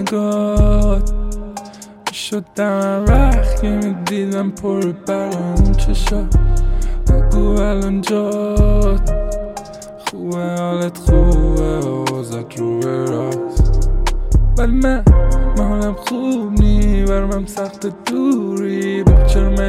نگات میشد دم وقت که میدیدم پر برام چشات بگو الان جات خوبه حالت خوبه وزد رو به راست ولی من حالم خوب نی برمم سخت دوری بگو چرا من